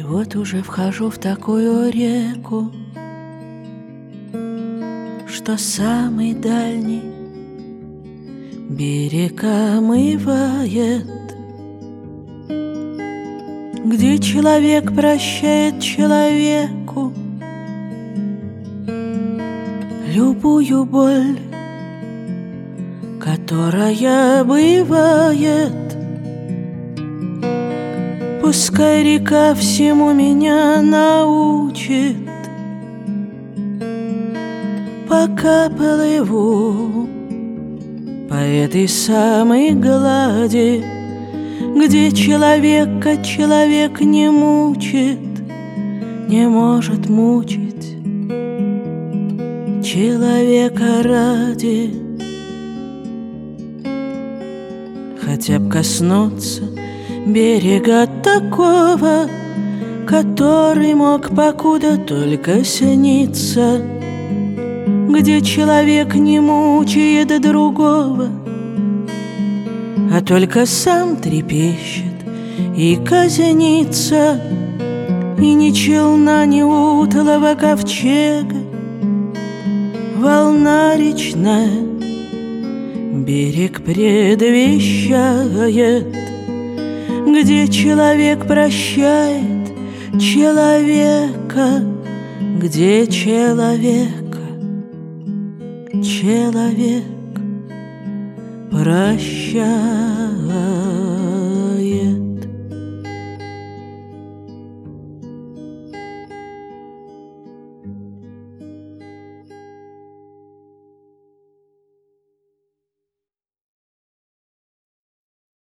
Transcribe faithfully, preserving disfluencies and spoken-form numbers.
Вот уже вхожу в такую реку, что самый дальний берег омывает, где человек прощает человеку любую боль, которая бывает. Пускай река всему меня научит, пока плыву по этой самой глади, где человека человек не мучит, не может мучить человека ради. Хотя б коснуться берега такого, который мог покуда только сниться, где человек не мучает другого, а только сам трепещет и казнится. И ни челна, ни утлого ковчега, волна речная берег предвещает, где человек прощает человека, где человека человек прощает.